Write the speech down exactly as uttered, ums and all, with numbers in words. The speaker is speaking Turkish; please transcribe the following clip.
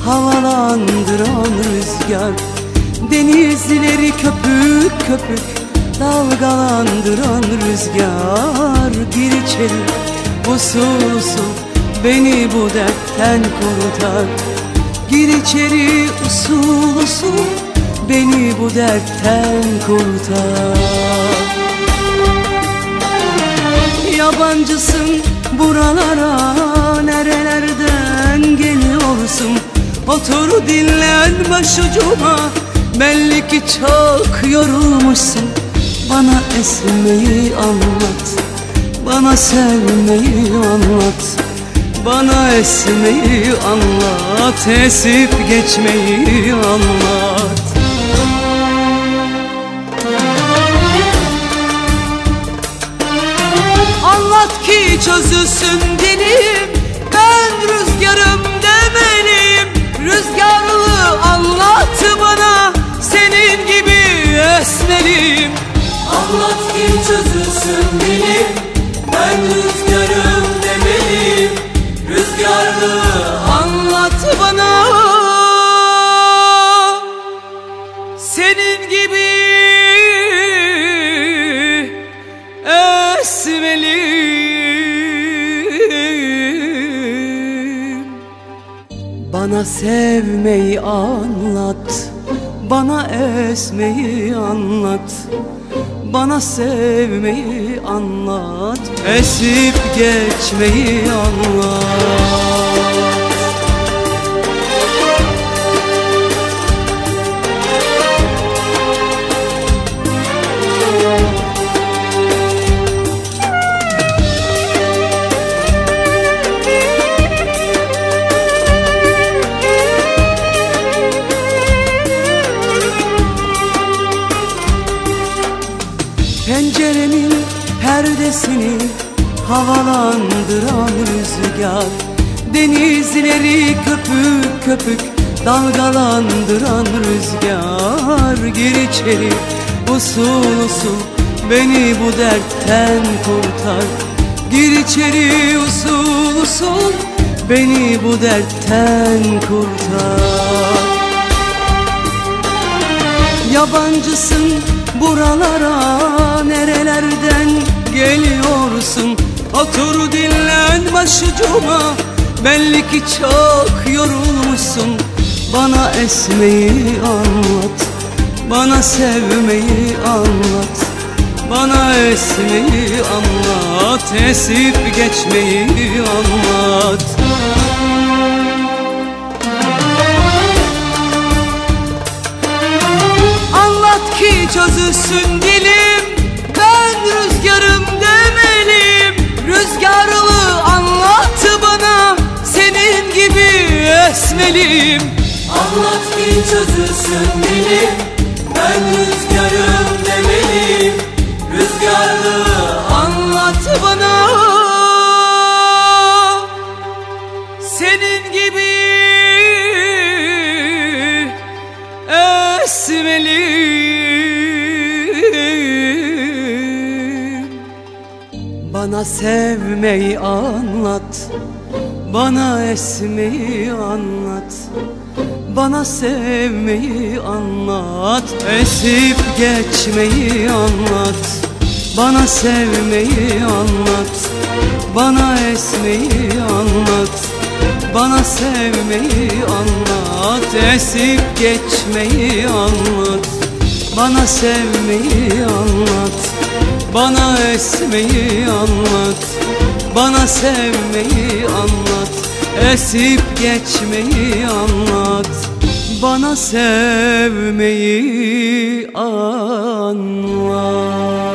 havalandıran rüzgar, denizleri köpük köpük dalgalandıran rüzgar. Gir içeri usul usul beni bu dertten kurtar. Gir içeri usul usul beni bu dertten kurtar. Yabancısın buralara, nerelerden geliyorsun? Otur dinlen başucuma, belli ki çok yorulmuşsun. Bana esmeyi anlat, bana sevmeyi anlat. Bana esmeyi anlat, esip geçmeyi anlat. Anlat ki çözülsün dilim, ben rüzgarım demeliyim. Rüzgarlı anlat bana, senin gibi esmeliyim. Anlat ki çözülsün dilim, ben rüzgarım demeliyim. Rüzgarlı anlat bana, senin gibi esmeliyim. Bana sevmeyi anlat, bana esmeyi anlat. Bana sevmeyi anlat, esip geçmeyi anlat. Pencerenin perdesini havalandıran rüzgar, denizleri köpük köpük dalgalandıran rüzgar. Gir içeri usul usul beni bu dertten kurtar. Gir içeri usul usul beni bu dertten kurtar. Yabancısın buralara, nerelerden geliyorsun? Otur dinlen başucuma, belli ki çok yorulmuşsun. Bana esmeyi anlat, bana sevmeyi anlat. Bana esmeyi anlat, esip geçmeyi anlat. Anlat ki çözülsün dilim, ben rüzgarım demeliyim. Rüzgarlı anlat bana, senin gibi esmeliyim. Anlat ki çözülsün dilim, ben rüzgarım demeliyim. Rüzgarlı anlat bana, senin gibi esmeliyim. Bana sevmeyi anlat, bana esmeyi anlat. Bana sevmeyi anlat, esip geçmeyi anlat. Bana sevmeyi anlat, bana esmeyi anlat. Bana sevmeyi anlat, esip geçmeyi anlat. Bana sevmeyi anlat, bana esmeyi anlat. Bana sevmeyi anlat, esip geçmeyi anlat. Bana sevmeyi anlat.